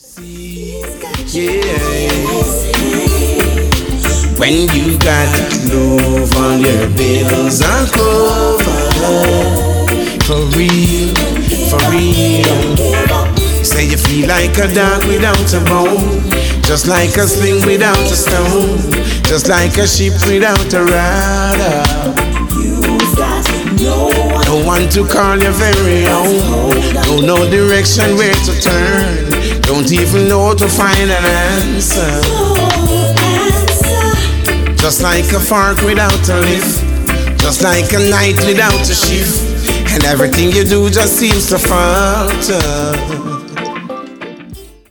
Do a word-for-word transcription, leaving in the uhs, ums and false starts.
Yeah. When you got love on your bills and cover, for real, for real. Say you feel like a dog without a bone, just like a sling without a stone, just like a ship without a rudder. No one to call your very own. Don't know direction where to turn. Don't even know how to find an answer. Just like a fork without a lift, just like a night without a shift, and everything you do just seems to falter.